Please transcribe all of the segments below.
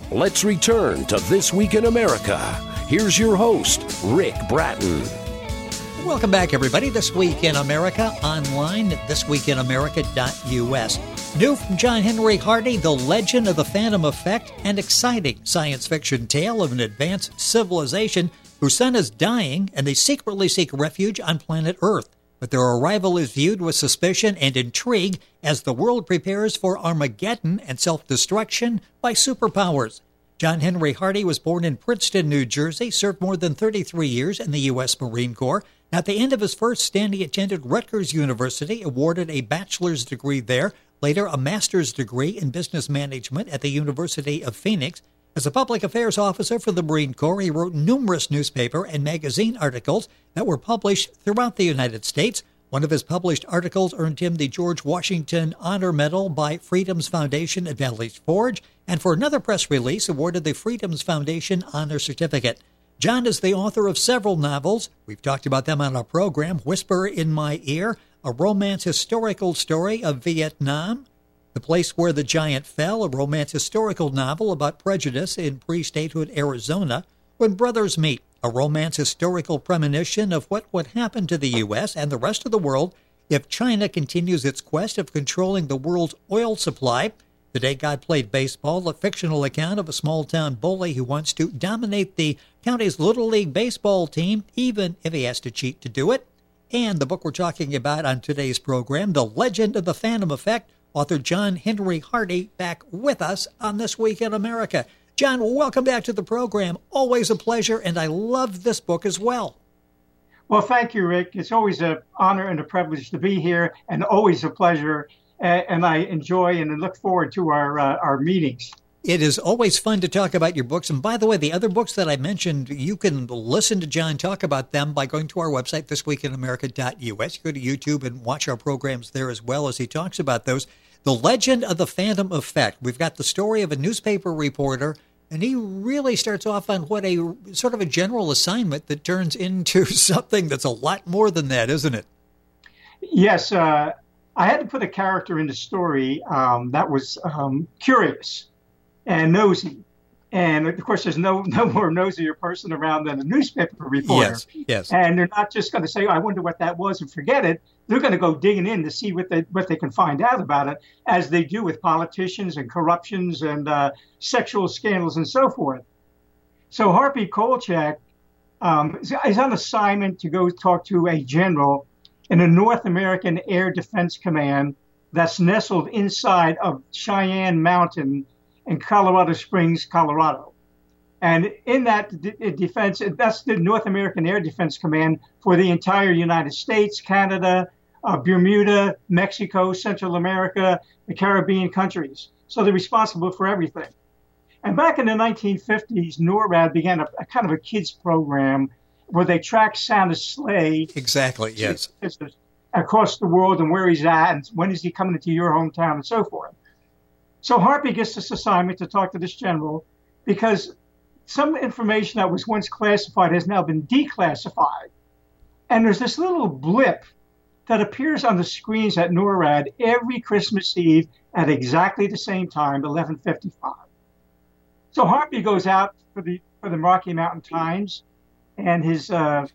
Let's return to This Week in America. Here's your host, Rick Bratton. Welcome back, everybody. This Week in America online at thisweekinamerica.us. New from John Henry Hardy, The Legend of the Phantom Effect, an exciting science fiction tale of an advanced civilization whose sun is dying and they secretly seek refuge on planet Earth. But their arrival is viewed with suspicion and intrigue as the world prepares for Armageddon and self-destruction by superpowers. John Henry Hardy was born in Princeton, New Jersey, served more than 33 years in the U.S. Marine Corps. At the end of his first stint, he attended Rutgers University, awarded a bachelor's degree there, later a master's degree in business management at the University of Phoenix. As a public affairs officer for the Marine Corps, he wrote numerous newspaper and magazine articles that were published throughout the United States. One of his published articles earned him the George Washington Honor Medal by Freedom's Foundation at Valley Forge, and for another press release, awarded the Freedom's Foundation Honor Certificate. John is the author of several novels. We've talked about them on our program: Whisper in My Ear, a romance historical story of Vietnam; The Place Where the Giant Fell, a romance historical novel about prejudice in pre-statehood Arizona; When Brothers Meet, a romance historical premonition of what would happen to the U.S. and the rest of the world if China continues its quest of controlling the world's oil supply; The Day God Played Baseball, a fictional account of a small-town bully who wants to dominate the county's Little League baseball team, even if he has to cheat to do it; and the book we're talking about on today's program, The Legend of the Phantom Effect, author John Henry Hardy, back with us on This Week in America. John, welcome back to the program. Always a pleasure, and I love this book as well. Well, thank you, Rick. It's always an honor and a privilege to be here, and always a pleasure. And I enjoy and look forward to our meetings. It is always fun to talk about your books. And by the way, the other books that I mentioned, you can listen to John talk about them by going to our website, thisweekinamerica.us. You go to YouTube and watch our programs there as well as he talks about those. The Legend of the Phantom Effect. We've got the story of a newspaper reporter, and he really starts off on what a sort of a general assignment that turns into something that's a lot more than that, isn't it? Yes. I had to put a character in the story that was curious and nosy. And of course, there's no more nosier person around than a newspaper reporter. Yes. And they're not just going to say, "Oh, I wonder what that was," and forget it. They're going to go digging in to see what they can find out about it, as they do with politicians and corruptions and sexual scandals and so forth. So Harvey Kolchak is on assignment to go talk to a general in a North American Air Defense Command that's nestled inside of Cheyenne Mountain in Colorado Springs, Colorado. And in that defense, that's the North American Air Defense Command for the entire United States, Canada, Bermuda, Mexico, Central America, the Caribbean countries. So they're responsible for everything. And back in the 1950s, NORAD began a kind of a kids program where they track Santa's sleigh. Exactly, yes. Across the world and where he's at and when is he coming into your hometown and so forth. So Harvey gets this assignment to talk to this general because some information that was once classified has now been declassified. And there's this little blip that appears on the screens at NORAD every Christmas Eve at exactly the same time, 11:55. So Harvey goes out for the Rocky Mountain Times and his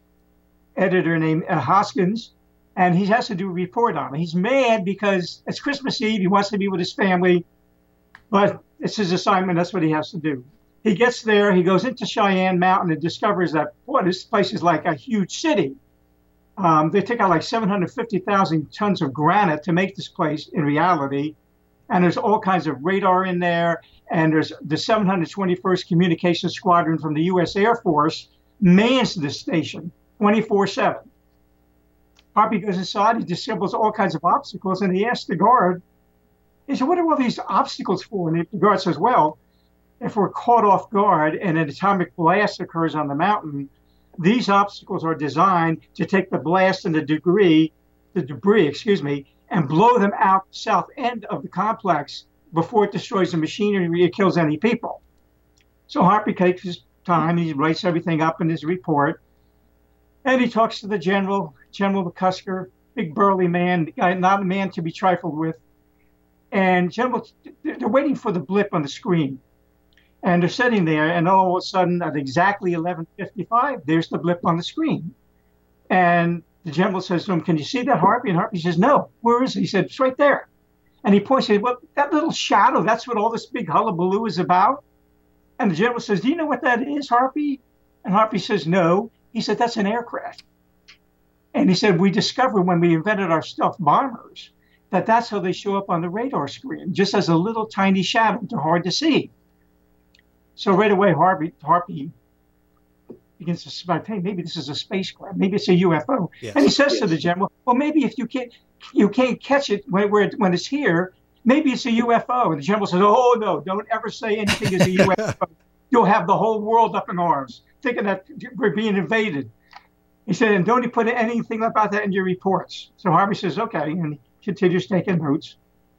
editor named Hoskins, and he has to do a report on it. He's mad because it's Christmas Eve. He wants to be with his family, but it's his assignment. That's what he has to do. He gets there. He goes into Cheyenne Mountain and discovers that, boy, this place is like a huge city. They take out like 750,000 tons of granite to make this place in reality. And there's all kinds of radar in there. And there's the 721st Communications Squadron from the U.S. Air Force mans the station 24/7. Harvey goes inside. He discovers all kinds of obstacles. And he asks the guard, he said, "What are all these obstacles for?" And the guard says, "Well, if we're caught off guard and an atomic blast occurs on the mountain, these obstacles are designed to take the blast and the debris, and blow them out south end of the complex before it destroys the machinery or kills any people." So Harvey takes his time. He writes everything up in his report. And he talks to the general, General McCusker, big burly man, not a man to be trifled with. And they're waiting for the blip on the screen. And they're sitting there, and all of a sudden, at exactly 11:55, there's the blip on the screen. And the general says to him, "Can you see that, Harpy?" And Harpy says, "No. Where is it?" He said, "It's right there." And he points, "Well, that little shadow, that's what all this big hullabaloo is about." And the general says, "Do you know what that is, Harpy?" And Harpy says, "No." He said, "That's an aircraft." And he said, "We discovered when we invented our stealth bombers that that's how they show up on the radar screen, just as a little tiny shadow. They're hard to see." So right away, Harpy begins to suspect, hey, maybe this is a spacecraft, maybe it's a UFO. Yes. And he says to the general, "Well, maybe if you can't catch it when it's here, maybe it's a UFO." And the general says, "Oh no, don't ever say anything is a UFO. You'll have the whole world up in arms, thinking that we're being invaded." He said, "And don't you put anything about that in your reports." So Harvey says, "Okay," and he continues taking notes.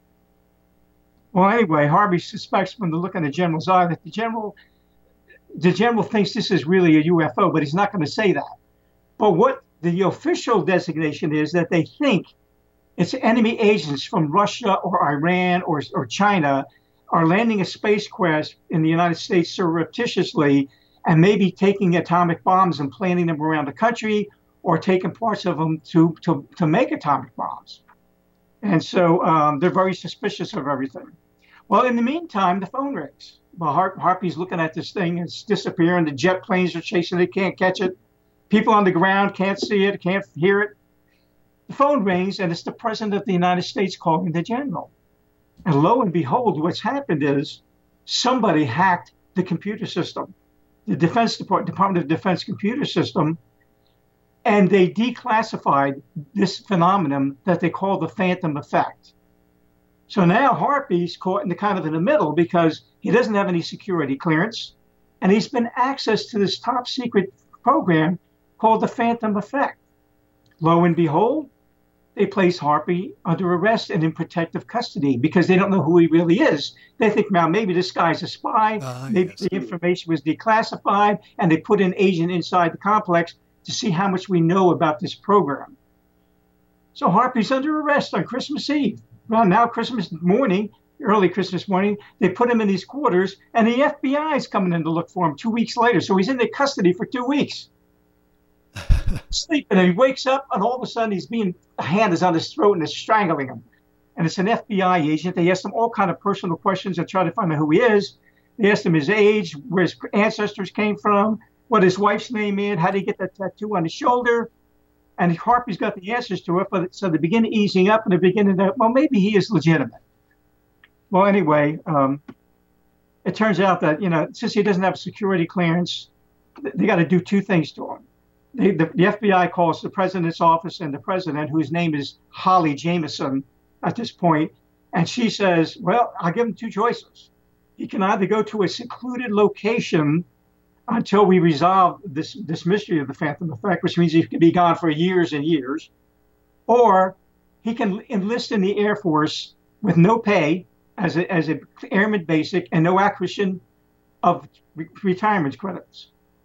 Well, anyway, Harvey suspects from the look in the general's eye that the general thinks this is really a UFO, but he's not going to say that. But what the official designation is that they think it's enemy agents from Russia or Iran or China are landing a spacecraft in the United States surreptitiously and maybe taking atomic bombs and planting them around the country or taking parts of them to make atomic bombs. And so they're very suspicious of everything. Well, in the meantime, the phone rings. Well, Harpy's looking at this thing. It's disappearing. The jet planes are chasing it. Can't catch it. People on the ground can't see it, can't hear it. The phone rings, and it's the President of the United States calling the general. And lo and behold, what's happened is somebody hacked the computer system, the Department of Defense computer system, and they declassified this phenomenon that they call the phantom effect. So now Harpy's caught in the middle because he doesn't have any security clearance, and he's been access to this top secret program called the phantom effect. Lo and behold, they place Harpy under arrest and in protective custody because they don't know who he really is. They think, well, maybe this guy's a spy, maybe the information was declassified, and they put an agent inside the complex to see how much we know about this program. So Harpy's under arrest on Christmas Eve. Well, now Christmas morning, early Christmas morning, they put him in these quarters, and the FBI is coming in to look for him 2 weeks later. So he's in their custody for 2 weeks. Sleeping, and he wakes up, and all of a sudden a hand is on his throat and is strangling him. And it's an FBI agent. They ask him all kind of personal questions and try to find out who he is. They asked him his age, where his ancestors came from, what his wife's name is, how did he get that tattoo on his shoulder. And Harpy's got the answers to it, so they begin easing up, and they begin to, well, maybe he is legitimate. Well, anyway, it turns out that, since he doesn't have security clearance, they got to do two things to him. The FBI calls the president's office and the president, whose name is Holly Jameson at this point, and she says, well, I'll give him two choices. He can either go to a secluded location until we resolve this mystery of the phantom effect, which means he could be gone for years and years, or he can enlist in the Air Force with no pay as a airman basic and no acquisition of retirement credits.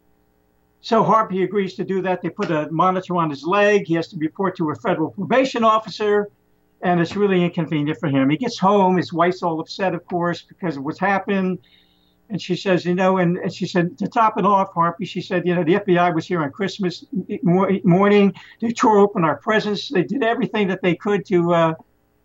So Harpy agrees to do that. They put a monitor on his leg. He has to report to a federal probation officer, and it's really inconvenient for him. He gets home. His wife's all upset, of course, because of what's happened. And she says, and she said, to top it off, Harpy, she said, the FBI was here on Christmas morning. They tore open our presents. They did everything that they could to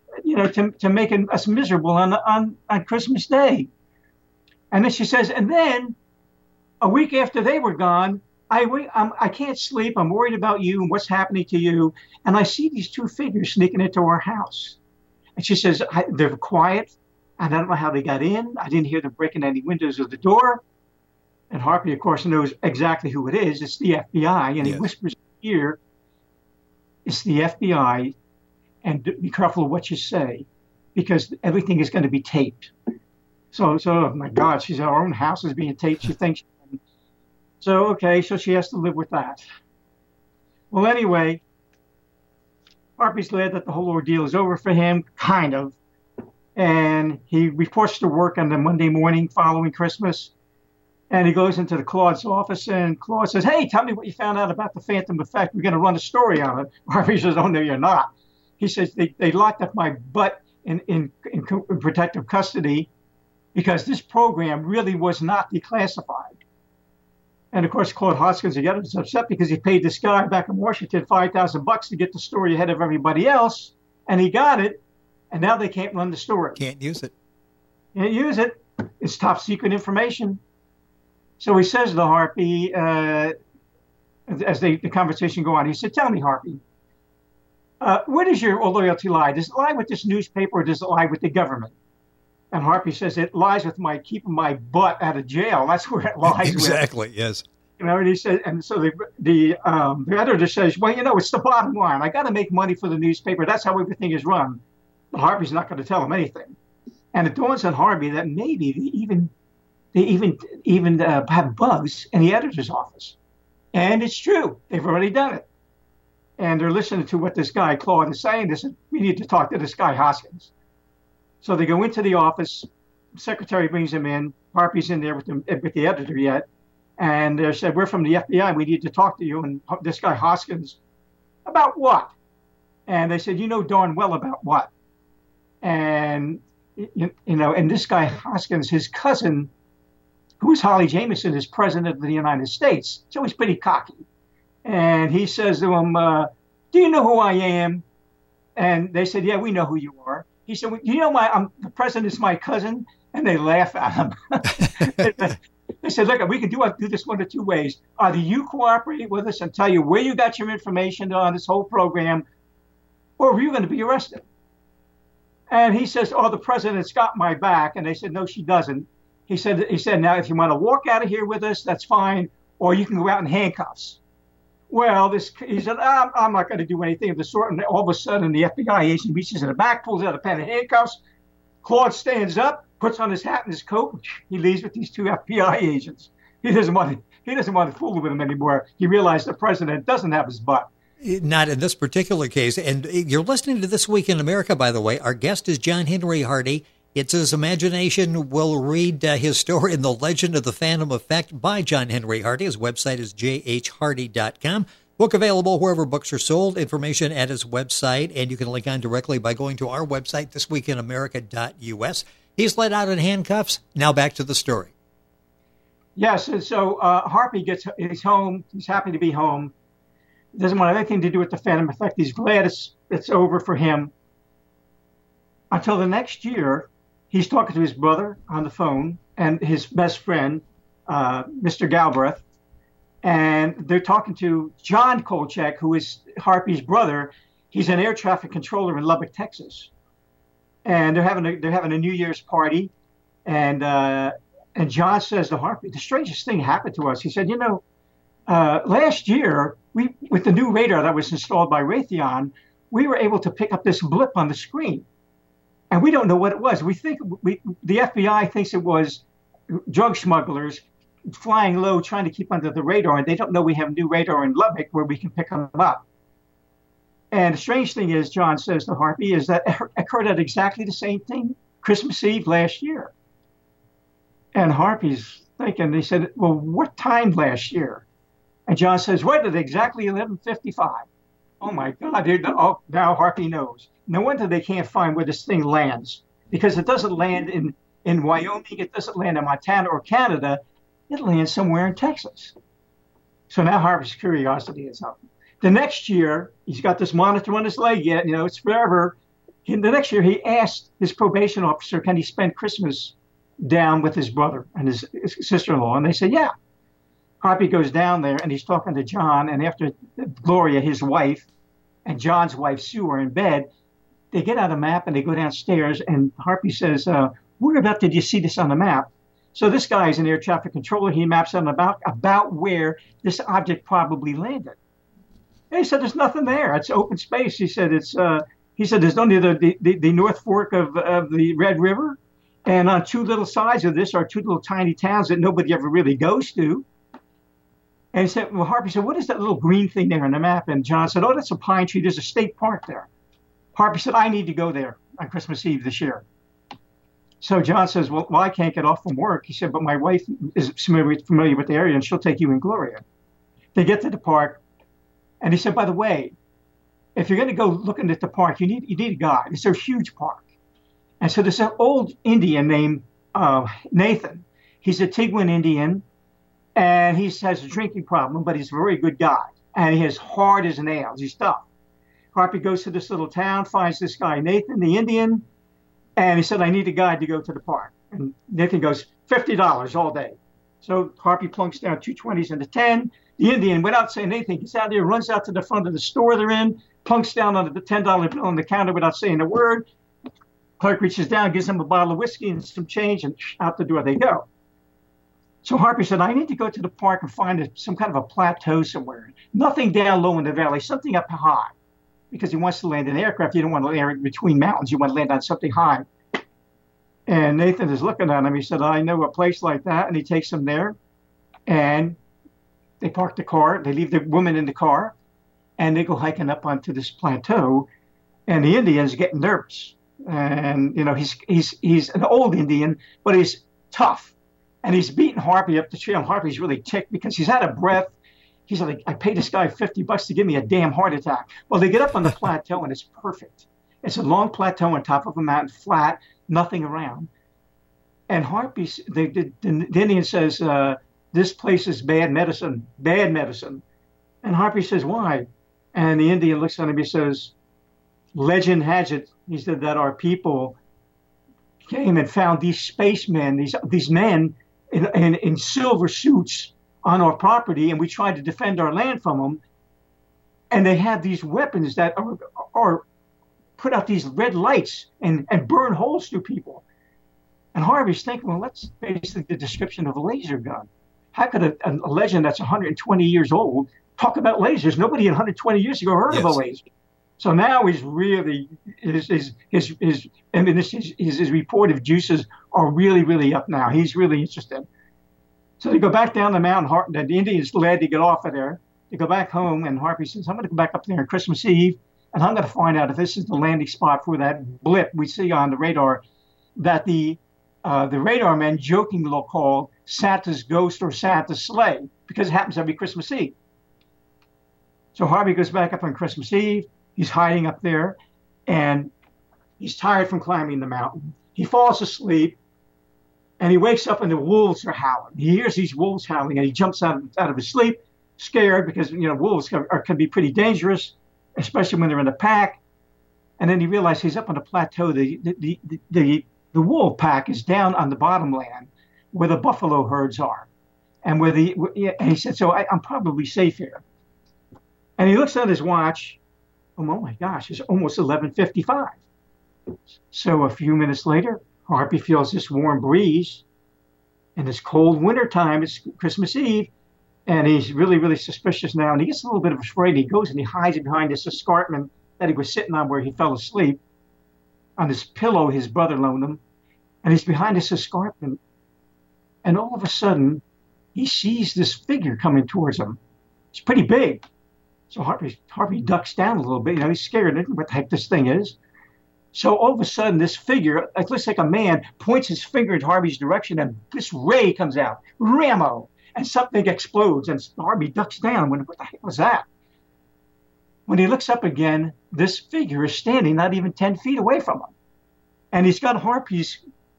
make us miserable on Christmas Day. And then she says, and then a week after they were gone, I can't sleep. I'm worried about you and what's happening to you. And I see these two figures sneaking into our house. And she says, they're quiet. And I don't know how they got in. I didn't hear them breaking any windows of the door. And Harpy, of course, knows exactly who it is. It's the FBI. And he whispers in her ear, it's the FBI. And be careful of what you say, because everything is going to be taped. So oh my God, she said, our own house is being taped. She thinks. So, okay, so she has to live with that. Well, anyway, Harpy's glad that the whole ordeal is over for him, kind of. And he reports to work on the Monday morning following Christmas. And he goes into Claude's office, and Claude says, hey, tell me what you found out about the phantom effect. We're going to run a story on it. Harpy says, oh, no, you're not. He says, they locked up my butt in protective custody. because this program really was not declassified. And of course, Claude Hoskins, the editor, was upset because he paid this guy back in Washington $5,000 to get the story ahead of everybody else, and he got it, and now they can't run the story. Can't use it. Can't use it. It's top secret information. So he says to Harpy, as the conversation go on, he said, "Tell me, Harpy, where does your loyalty lie? Does it lie with this newspaper, or does it lie with the government?" And Harpy says, "It lies with my keeping my butt out of jail. That's where it lies." Exactly. Yes. And he said, and so the editor says, "Well, it's the bottom line. I got to make money for the newspaper. That's how everything is run." But Harpy's not going to tell him anything. And it dawns on Harpy that maybe they even have bugs in the editor's office. And it's true. They've already done it. And they're listening to what this guy, Claude, is saying. They said, "We need to talk to this guy, Hoskins." So they go into the office. The secretary brings him in. Harpy's in there with the editor yet. And they said, "We're from the FBI. We need to talk to you." And this guy, Hoskins, "About what?" And they said, "You know darn well about what." And, and this guy, Hoskins, his cousin, who's Holly Jameson, is president of the United States. So he's pretty cocky. And he says to him, "Do you know who I am?" And they said, "Yeah, we know who you are." He said, "Well, the president is my cousin." And they laugh at him. They said, "Look, we can do this one of two ways. Either you cooperate with us and tell you where you got your information on this whole program, or you're going to be arrested." And he says, "Oh, the president's got my back." And they said, "No, she doesn't." He said, "Now, if you want to walk out of here with us, that's fine, or you can go out in handcuffs." Well, he said, I'm not going to do anything of the sort. And all of a sudden, the FBI agent reaches in the back, pulls out a pen of handcuffs. Claude stands up, puts on his hat and his coat. He leaves with these two FBI agents. He doesn't want to fool with them anymore. He realized the president doesn't have his butt. Not in this particular case. And you're listening to This Week in America, by the way. Our guest is John Henry Hardy. It's his imagination. We'll read his story in The Legend of the Phantom Effect by John Henry Hardy. His website is jhhardy.com. Book available wherever books are sold. Information at his website, and you can link on directly by going to our website, thisweekinamerica.us. He's let out in handcuffs. Now back to the story. Yes, and so Harpy he's home. He's happy to be home. Doesn't want anything to do with the Phantom Effect. He's glad it's over for him. Until the next year, he's talking to his brother on the phone and his best friend, Mr. Galbraith. And they're talking to John Kolchak, who is Harpy's brother. He's an air traffic controller in Lubbock, Texas. And they're having a New Year's party. And John says to Harpy, "The strangest thing happened to us." He said, last year, with the new radar that was installed by Raytheon, we were able to pick up this blip on the screen. And we don't know what it was. The FBI thinks it was drug smugglers flying low, trying to keep under the radar, and they don't know we have new radar in Lubbock where we can pick them up. And the strange thing is, John says to Harpy, is that it occurred at exactly the same thing Christmas Eve last year. And Harpy's thinking, they said, "Well, what time last year?" And John says, "What, at exactly 11:55. Oh my God, now Harpy knows. No wonder they can't find where this thing lands, because it doesn't land in Wyoming, it doesn't land in Montana or Canada, it lands somewhere in Texas. So now Harpy's curiosity is up. The next year, he's got this monitor on his leg yet, it's forever. The next year, he asked his probation officer, can he spend Christmas down with his brother and his sister-in-law? And they said, yeah. Harpy goes down there, and he's talking to John, and after Gloria, his wife, and John's wife, Sue, are in bed, they get out a map, and they go downstairs, and Harpy says, whereabout did you see this on the map? So this guy is an air traffic controller. He maps out about where this object probably landed. And he said, there's nothing there. It's open space. He said, there's only the North Fork of the Red River, and on two little sides of this are two little tiny towns that nobody ever really goes to. And he said, well, Harpy said, what is that little green thing there on the map? And John said, oh, that's a pine tree. There's a state park there. Harpy said, I need to go there on Christmas Eve this year. So John says, well, I can't get off from work. He said, but my wife is familiar with the area, and she'll take you and Gloria. They get to the park, and he said, by the way, if you're going to go looking at the park, you need a guide. It's a huge park. And so there's an old Indian named Nathan. He's a Tiguan Indian, and he has a drinking problem, but he's a very good guy. And he's hard as nails. He's tough. Harpy goes to this little town, finds this guy, Nathan, the Indian, and he said, I need a guide to go to the park. And Nathan goes, $50 all day. So Harpy plunks down 2 20s into 10. The Indian, without saying anything, gets out there, runs out to the front of the store they're in, plunks down on the $10 bill on the counter without saying a word. Clerk reaches down, gives him a bottle of whiskey and some change, and out the door they go. So Harpy said, I need to go to the park and find some kind of a plateau somewhere. Nothing down low in the valley, something up high. Because he wants to land an aircraft. You don't want to land between mountains. You want to land on something high. And Nathan is looking at him. He said, I know a place like that. And he takes him there. And they park the car. They leave the woman in the car. And they go hiking up onto this plateau. And the Indian's getting nervous. And, you know, he's an old Indian, but he's tough. And he's beating Harpy up the trail. And Harpy's really ticked because he's out of breath. He's like, I paid this guy $50 to give me a damn heart attack. Well, they get up on the plateau, and it's perfect. It's a long plateau on top of a mountain, flat, nothing around. And Harpy, the Indian says, this place is bad medicine, bad medicine. And Harpy says, why? And the Indian looks at him, he says, legend has it, he said, that our people came and found these spacemen, these men in silver suits on our property, and we tried to defend our land from them. And they had these weapons that are put out these red lights and burn holes through people. And Harvey's thinking, well, that's basically the description of a laser gun. How could a legend that's 120 years old talk about lasers? Nobody 120 years ago heard of a laser. So now he's really, his reportive juices are really, really up now. He's really interested. So they go back down the mountain. The Indians glad to get off of there. They go back home, and Harpy says, I'm going to go back up there on Christmas Eve, and I'm going to find out if this is the landing spot for that blip we see on the radar that the radar men jokingly will call Santa's ghost or Santa's sleigh, because it happens every Christmas Eve. So Harvey goes back up on Christmas Eve. He's hiding up there, and he's tired from climbing the mountain. He falls asleep, and he wakes up, and the wolves are howling. He hears these wolves howling, and he jumps out of his sleep, scared, because wolves can be pretty dangerous, especially when they're in a pack. And then he realizes he's up on a plateau. The wolf pack is down on the bottomland where the buffalo herds are, and and he said, so I'm probably safe here. And he looks at his watch. Oh my gosh, it's almost 11:55. So a few minutes later, Harpy feels this warm breeze, and it's cold winter time. It's Christmas Eve, and he's really, really suspicious now. And he gets a little bit of afraid. He goes and he hides behind this escarpment that he was sitting on where he fell asleep, on this pillow his brother loaned him. And he's behind this escarpment, and all of a sudden, he sees this figure coming towards him. It's pretty big. So Harpy ducks down a little bit. He's scared. What the heck this thing is? So all of a sudden, this figure, it looks like a man, points his finger in Harvey's direction, and this ray comes out, Rammo, and something explodes, and Harvey ducks down. What the heck was that? When he looks up again, this figure is standing not even 10 feet away from him, and he's got Harpy's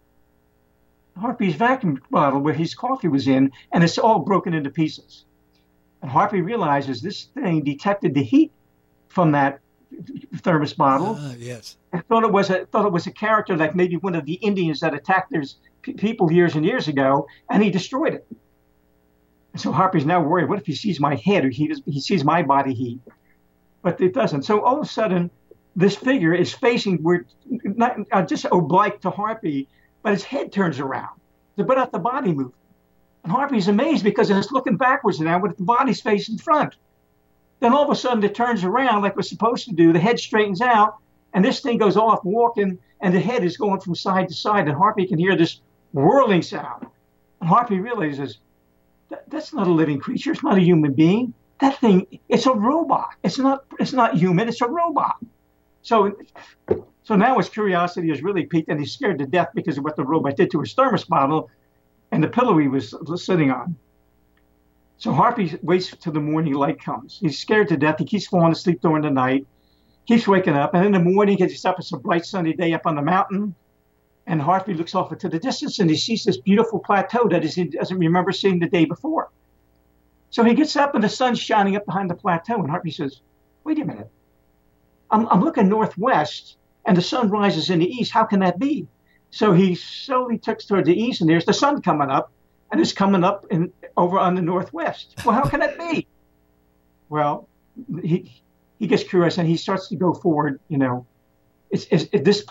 vacuum bottle where his coffee was in, and it's all broken into pieces. And Harpy realizes this thing detected the heat from that thermos bottle. Yes. I thought it was a character like maybe one of the Indians that attacked their people years and years ago, and he destroyed it. And so Harpy's now worried, what if he sees my head or he sees my body heat? But it doesn't. So all of a sudden, this figure is facing not just oblique to Harpy, but his head turns around to put out the body movement. And Harpy's amazed because it's looking backwards now with the body's facing front. Then all of a sudden it turns around like we're supposed to do. The head straightens out, and this thing goes off walking, and the head is going from side to side, and Harpy can hear this whirling sound. And Harpy realizes that's not a living creature. It's not a human being. That thing, it's a robot. It's not human. It's a robot. So now his curiosity is really piqued, and he's scared to death because of what the robot did to his thermos bottle and the pillow he was sitting on. So Harpy waits till the morning light comes. He's scared to death. He keeps falling asleep during the night, keeps waking up, and in the morning he gets up. It's a bright sunny day up on the mountain, And Harvey looks off into the distance and he sees this beautiful plateau that he doesn't remember seeing the day before. So he gets up and the sun's shining up behind the plateau. And Harvey says, wait a minute. I'm looking northwest and the sun rises in the east. How can that be? So he slowly turns toward the east and there's the sun coming up and it's coming up over on the northwest. Well, how can that be? Well, he gets curious and he starts to go forward. This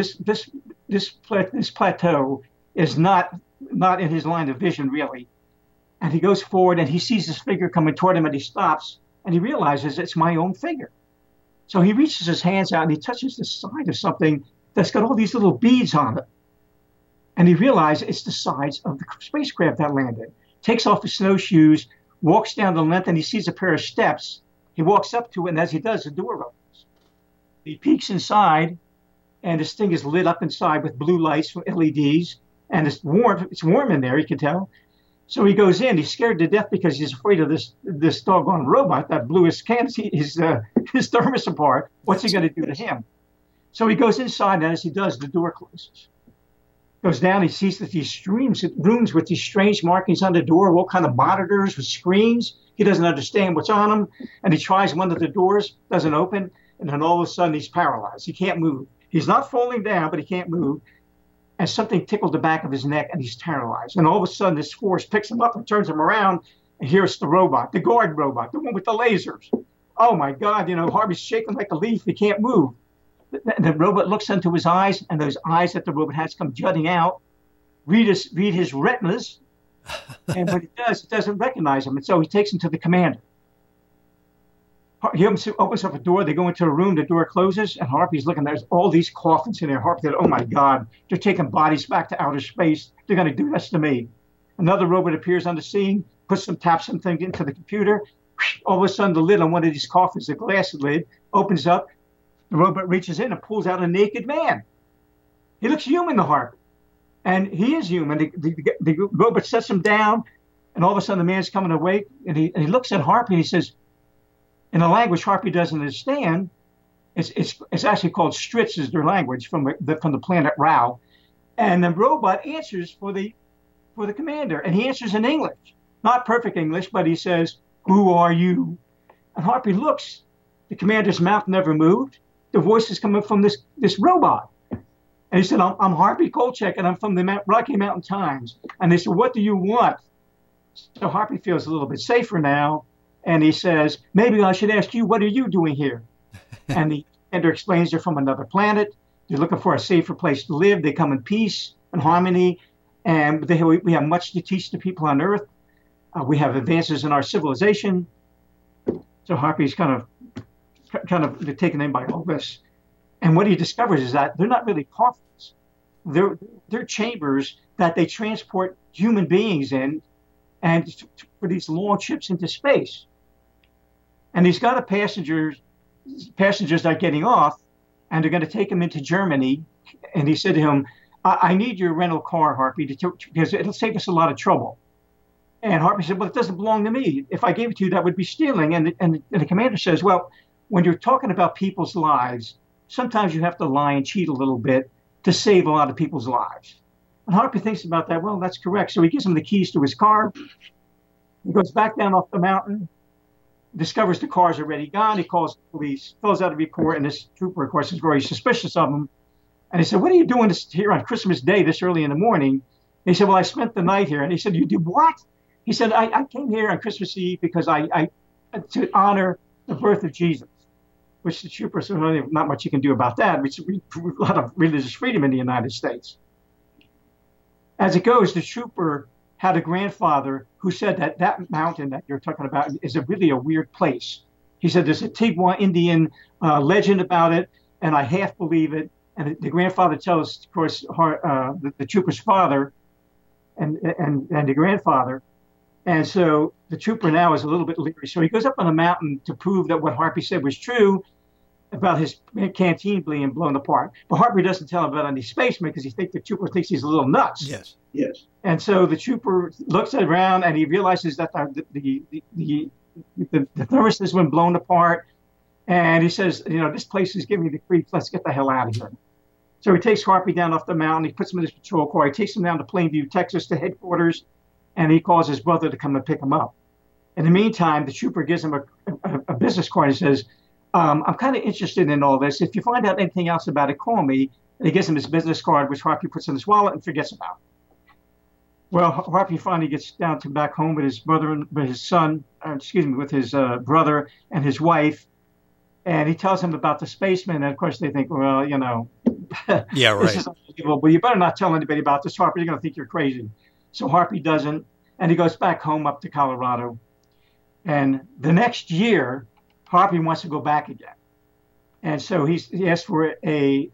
plateau is not in his line of vision really. And he goes forward and he sees this figure coming toward him and he stops and he realizes it's my own figure. So he reaches his hands out and he touches the side of something that's got all these little beads on it. And he realizes it's the sides of the spacecraft that landed. Takes off his snowshoes, walks down the length, and he sees a pair of steps. He walks up to it, and as he does, the door opens. He peeks inside, and this thing is lit up inside with blue lights from LEDs, and it's warm in there, you can tell. So he goes in. He's scared to death because he's afraid of this doggone robot that blew his thermos apart. What's he going to do to him? So he goes inside, and as he does, the door closes. Goes down, he sees that these rooms with these strange markings on the door, all kind of monitors with screens. He doesn't understand what's on them, and he tries one of the doors, doesn't open, and then all of a sudden he's paralyzed. He can't move. He's not falling down, but he can't move. And something tickled the back of his neck, and he's paralyzed. And all of a sudden, this force picks him up and turns him around, and here's the robot, the guard robot, the one with the lasers. Oh, my God, Harvey's shaking like a leaf. He can't move. The robot looks into his eyes, and those eyes that the robot has come jutting out, read his retinas, and what it does, it doesn't recognize him. And so he takes him to the commander. He opens up a door. They go into a room. The door closes, and Harvey's looking. There's all these coffins in there. Harvey said, oh, my God, they're taking bodies back to outer space. They're going to do this to me. Another robot appears on the scene, taps something into the computer. All of a sudden, the lid on one of these coffins, the glass lid, opens up. The robot reaches in and pulls out a naked man. He looks human to Harvey. And he is human. The robot sets him down, and all of a sudden, the man's coming awake, and he looks at Harvey, and he says, in a language Harvey doesn't understand, it's actually called Stritz is their language from the planet Rao, and the robot answers for the commander, and he answers in English, not perfect English, but he says, "Who are you?" And Harvey looks. The commander's mouth never moved. The voice is coming from this robot, and he said, "I'm Harvey Kolchak, and I'm from the Rocky Mountain Times." And they said, "What do you want?" So Harvey feels a little bit safer now. And he says, maybe I should ask you, what are you doing here? And the commander explains they're from another planet. They're looking for a safer place to live. They come in peace and harmony. And we have much to teach the people on Earth. We have advances in our civilization. So Harvey's kind of taken in by all this. And what he discovers is that they're not really coffins. They're chambers that they transport human beings in and for these long trips into space. And he's got passengers are getting off, and they're going to take him into Germany. And he said to him, I need your rental car, Harvey, because it'll save us a lot of trouble. And Harvey said, well, it doesn't belong to me. If I gave it to you, that would be stealing. And the commander says, well, when you're talking about people's lives, sometimes you have to lie and cheat a little bit to save a lot of people's lives. And Harvey thinks about that. Well, that's correct. So he gives him the keys to his car. He goes back down off the mountain, discovers the car's already gone. He calls the police, fills out a report, and this trooper, of course, is very suspicious of him. And he said, what are you doing here on Christmas Day this early in the morning? And he said, well, I spent the night here. And he said, you did what? He said, I came here on Christmas Eve because to honor the birth of Jesus, which the trooper said, not much you can do about that. It's a lot of religious freedom in the United States. As it goes, the trooper had a grandfather who said that mountain that you're talking about is really a weird place. He said there's a Tigwa Indian legend about it, and I half believe it. And the grandfather tells, of course, the trooper's father and the grandfather. And so the trooper now is a little bit leery. So he goes up on a mountain to prove that what Harvey said was true about his canteen being blown apart. But Harvey doesn't tell him about any spacemen because the trooper thinks he's a little nuts. Yes. And so the trooper looks around and he realizes that the thermos has been blown apart. And he says, this place is giving me the creeps. Let's get the hell out of here. So he takes Harpy down off the mountain. He puts him in his patrol car. He takes him down to Plainview, Texas, to headquarters, and he calls his brother to come and pick him up. In the meantime, the trooper gives him a business card and says, I'm kind of interested in all this. If you find out anything else about it, call me. And he gives him his business card, which Harpy puts in his wallet and forgets about. Well, Harpy finally gets down to back home with his brother, with his son, with his brother and his wife. And he tells him about the spaceman. And of course, they think, well, yeah, right. This is unbelievable. You better not tell anybody about this, Harpy. They're going to think you're crazy. So Harpy doesn't. And he goes back home up to Colorado. And the next year, Harpy wants to go back again. And so he asks for a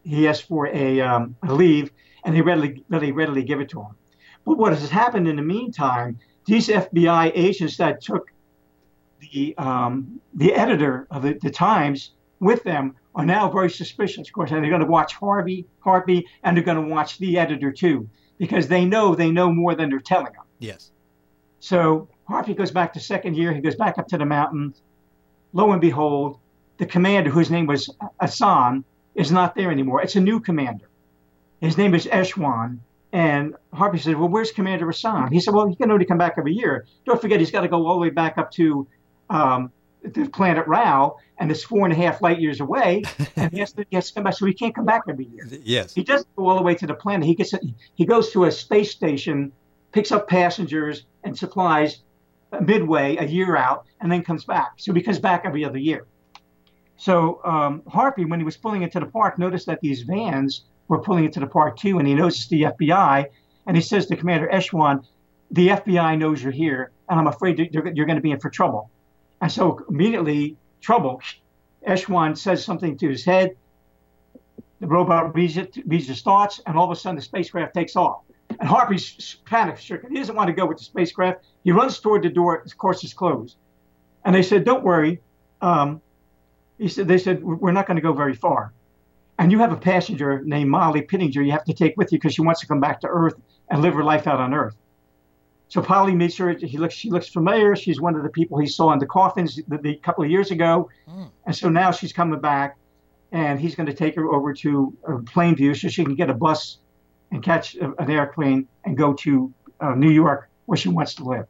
leave, and they readily give it to him. But what has happened in the meantime, these FBI agents that took the editor of the Times with them are now very suspicious, of course, and they're going to watch Harpy, and they're going to watch the editor too, because they know more than they're telling them. Yes. So Harpy goes back to second year. He goes back up to the mountains. Lo and behold, the commander, whose name was Hassan, is not there anymore. It's a new commander. His name is Eshwan. And Harpy said, well, where's Commander Hassan? He said, well, he can only come back every year. Don't forget, he's got to go all the way back up to the planet Rao, and it's 4.5 light years away, and he has to come back, so he can't come back every year. Yes. He doesn't go all the way to the planet. He goes to a space station, picks up passengers and supplies midway, a year out, and then comes back. So he comes back every other year. So Harpy, when he was pulling into the park, noticed that these vans were pulling into the park too, and he noticed the FBI, and he says to Commander Eshwan, the FBI knows you're here, and I'm afraid you're going to be in for trouble. And so immediately, Eshwan says something to his head, the robot reads his thoughts, and all of a sudden the spacecraft takes off. And Harpy's panic-stricken. He doesn't want to go with the spacecraft. He runs toward the door. Of course, it's closed. And they said, don't worry. They said, we're not going to go very far. And you have a passenger named Molly Pittinger you have to take with you because she wants to come back to Earth and live her life out on Earth. So Polly makes sure she looks familiar. She's one of the people he saw in the coffins a couple of years ago. And so now she's coming back, and he's going to take her over to Plainview so she can get a bus and catch an airplane and go to New York where she wants to live.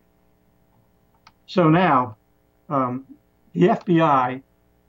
So now the FBI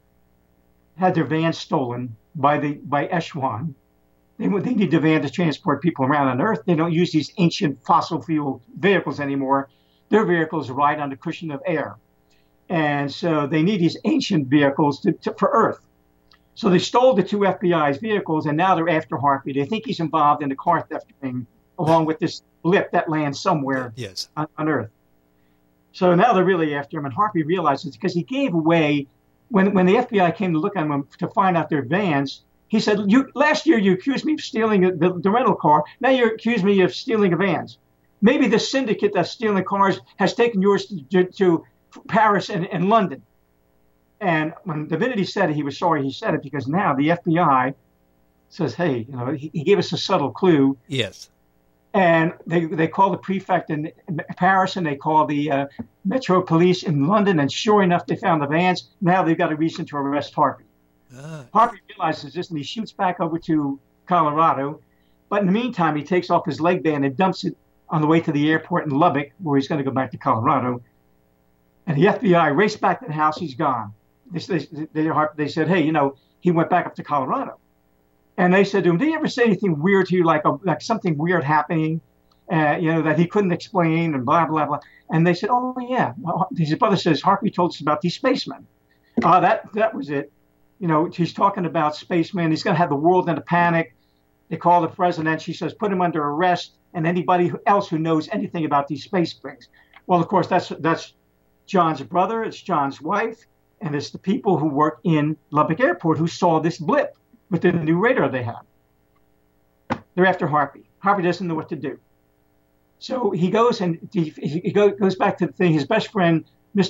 had their van stolen by Eshwan. They need the van to transport people around on Earth. They don't use these ancient fossil fuel vehicles anymore. Their vehicles ride on the cushion of air. And so they need these ancient vehicles for Earth. So they stole the two FBI's vehicles, and now they're after Harpy. They think he's involved in the car theft thing, along with this blip that lands somewhere on Earth. So now they're really after him, and Harpy realizes because he gave away, when the FBI came to look at him to find out their vans, he said, last year you accused me of stealing the rental car. Now you accuse me of stealing the vans. Maybe the syndicate that's stealing cars has taken yours to Paris and London. And when Divinity said it, he was sorry he said it, because now the FBI says, hey, he gave us a subtle clue. Yes. And they call the prefect in Paris, and they call the Metro Police in London, and sure enough, they found the vans. Now they've got a reason to arrest Harpy. Harpy realizes this, and he shoots back over to Colorado. But in the meantime, he takes off his leg band and dumps it on the way to the airport in Lubbock, where he's going to go back to Colorado. And the FBI raced back to the house. He's gone. They said, hey, he went back up to Colorado. And they said to him, did he ever say anything weird to you, like something weird happening, that he couldn't explain and blah, blah, blah. And they said, oh, yeah. His brother says, Harpy told us about these spacemen. That was it. He's talking about spacemen. He's going to have the world in a panic. They call the president. She says, put him under arrest, and anybody else who knows anything about these space things. Well, of course, that's John's brother. It's John's wife. And it's the people who work in Lubbock Airport who saw this blip with the new radar they have. They're after Harpy. Harpy doesn't know what to do. So he goes and he goes back to the thing. His best friend,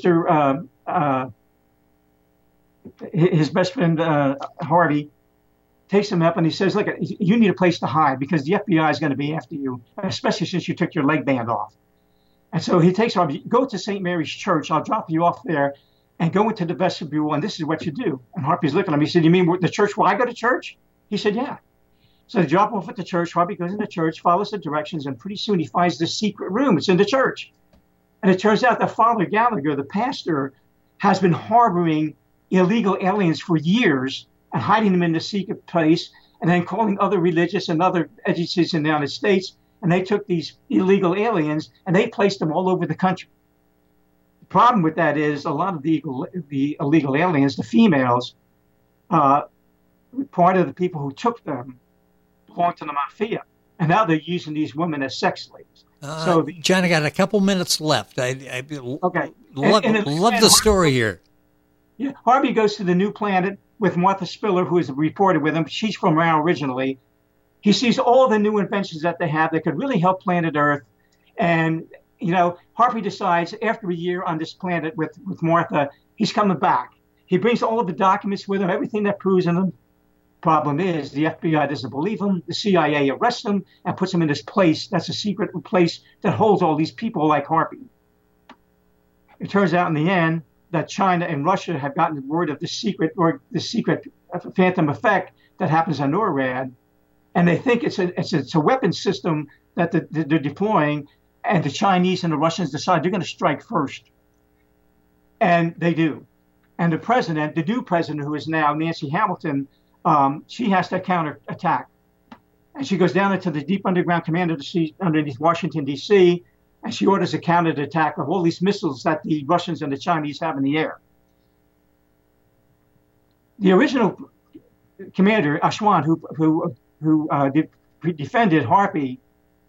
Harvey, takes him up and he says, look, you need a place to hide because the FBI is going to be after you, especially since you took your leg band off. And so he takes Harvey, go to St. Mary's Church. I'll drop you off there and go into the vestibule, and this is what you do. And Harpy's looking at him. He said, you mean the church where I go to church? He said, yeah. So they drop him off at the church. Harvey goes into church, follows the directions, and pretty soon he finds this secret room. It's in the church. And it turns out that Father Gallagher, the pastor, has been harboring illegal aliens for years and hiding them in the secret place, and then calling other religious and other agencies in the United States. And they took these illegal aliens and they placed them all over the country. The problem with that is a lot of the illegal aliens, the females, part of the people who took them belonged to the mafia. And now they're using these women as sex slaves. John, I got a couple minutes left. Okay. Love the story here. Yeah, Harvey goes to the new planet with Martha Spiller, who is reported with him. She's from Rao originally. He sees all the new inventions that they have that could really help planet Earth. And, Harvey decides after a year on this planet with Martha, he's coming back. He brings all of the documents with him, everything that proves in them. Problem is, the FBI doesn't believe him. The CIA arrests him and puts him in this place that's a secret place that holds all these people like Harvey. It turns out in the end that China and Russia have gotten word of the secret phantom effect that happens on NORAD, and they think it's a weapon system that they're deploying, and the Chinese and the Russians decide they're going to strike first, and they do. And the new president, who is now Nancy Hamilton, she has to counterattack, and she goes down into the deep underground command underneath Washington D.C. and she orders a counterattack of all these missiles that the Russians and the Chinese have in the air. The original commander, Ashwan, who defended Harpy,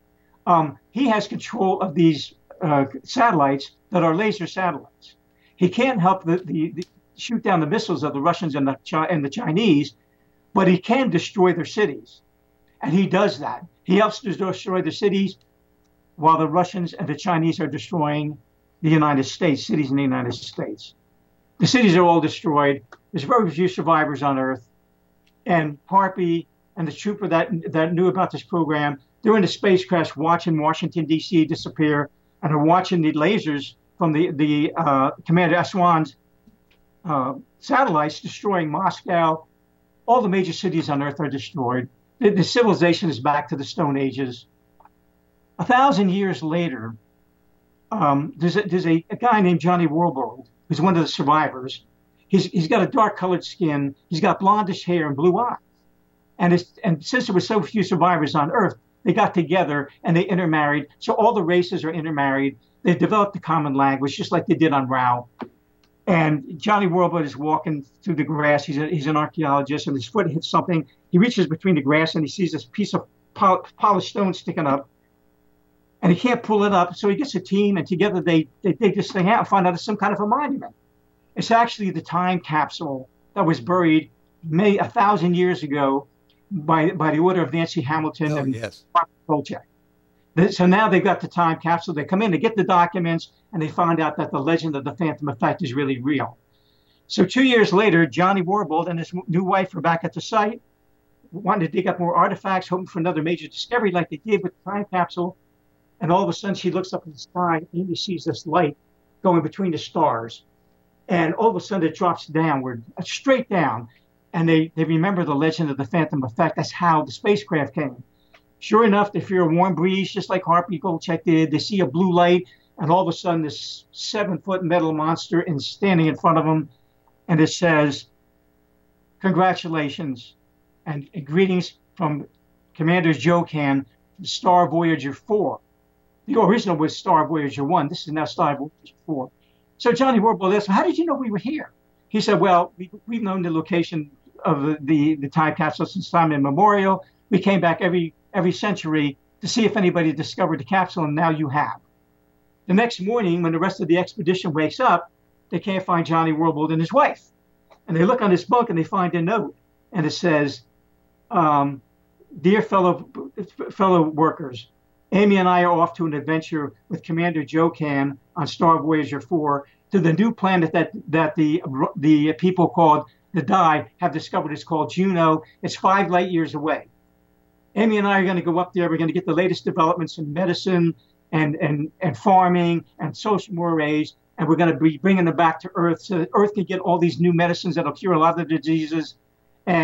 he has control of these satellites that are laser satellites. He can't help the shoot down the missiles of the Russians and the Chinese, but he can destroy their cities. And he does that. He helps to destroy the cities while the Russians and the Chinese are destroying the United States, cities in the United States. The cities are all destroyed. There's very few survivors on Earth. And Harpy and the trooper that knew about this program, they're in the spacecraft watching Washington, D.C. disappear, and are watching the lasers from the Commander Aswan's satellites destroying Moscow. All the major cities on Earth are destroyed. The civilization is back to the Stone Ages. 1,000 years later, there's a guy named Johnny Warbold, who's one of the survivors. He's got a dark-colored skin. He's got blondish hair and blue eyes. And since there were so few survivors on Earth, they got together and they intermarried. So all the races are intermarried. They developed a common language, just like they did on Rao. And Johnny Warbold is walking through the grass. He's an archaeologist, and his foot hits something. He reaches between the grass, and he sees this piece of polished stone sticking up. And he can't pull it up, so he gets a team, and together they dig this thing out and find out it's some kind of a monument. It's actually the time capsule that was buried 1,000 years ago by the order of Nancy Hamilton and Mark Kolchak. So now they've got the time capsule. They come in, they get the documents, and they find out that the legend of the Phantom Effect is really real. So 2 years later, Johnny Warbold and his new wife are back at the site, wanting to dig up more artifacts, hoping for another major discovery like they did with the time capsule. And all of a sudden, she looks up in the sky, and Amy sees this light going between the stars. And all of a sudden, it drops downward, straight down. And they remember the legend of the Phantom Effect. That's how the spacecraft came. Sure enough, they feel a warm breeze, just like Harpy Kolchak did. They see a blue light, and all of a sudden, this 7-foot metal monster is standing in front of them. And it says, "Congratulations and greetings from Commander Jocan, Star Voyager 4. The original was Star Voyager 1. This is now Star Voyager 4. So Johnny Warbold asked him, "How did you know we were here?" He said, "Well, we've known the location of the time capsule since time immemorial. We came back every century to see if anybody discovered the capsule, and now you have." The next morning, when the rest of the expedition wakes up, they can't find Johnny Warbold and his wife. And they look on his book, and they find a note. And it says, "Dear fellow workers, Amy and I are off to an adventure with Commander Jocan on Star Voyager 4 to the new planet that the people called the Dai have discovered. It's called Juno. It's 5 light years away. Amy and I are going to go up there. We're going to get the latest developments in medicine and farming and social mores, and we're going to be bringing them back to Earth so that Earth can get all these new medicines that'll cure a lot of the diseases. And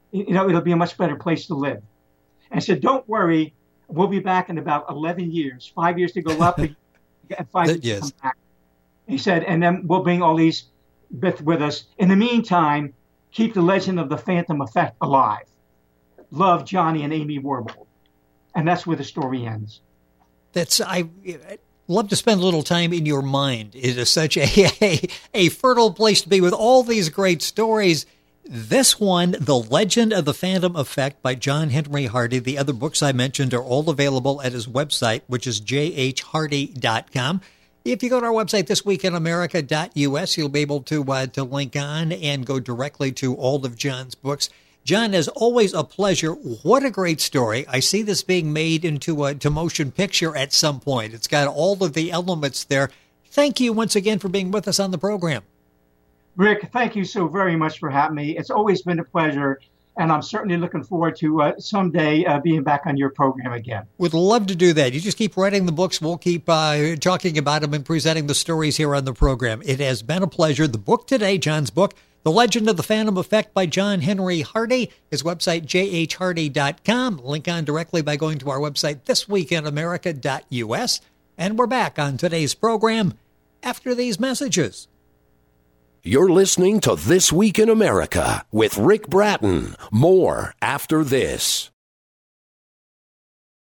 it'll be a much better place to live. And said, don't worry, we'll be back in about 11 years, 5 years to go up and 5 years to come back. He said, and then we'll bring all these bits with us. In the meantime, keep the legend of the Phantom Effect alive. Love, Johnny and Amy Warble. And that's where the story ends. I love to spend a little time in your mind. It is such a fertile place to be with all these great stories. This one, The Legend of the Phantom Effect by John Henry Hardy. The other books I mentioned are all available at his website, which is jhhardy.com. If you go to our website, thisweekinamerica.us, you'll be able to link on and go directly to all of John's books. John, as always, a pleasure. What a great story. I see this being made into a motion picture at some point. It's got all of the elements there. Thank you once again for being with us on the program. Rick, thank you so very much for having me. It's always been a pleasure, and I'm certainly looking forward to someday being back on your program again. Would love to do that. You just keep writing the books. We'll keep talking about them and presenting the stories here on the program. It has been a pleasure. The book today, John's book, The Legend of the Phantom Effect by John Henry Hardy. His website, jhhardy.com. Link on directly by going to our website, thisweekinamerica.us. And we're back on today's program after these messages. You're listening to This Week in America with Rick Bratton. More after this.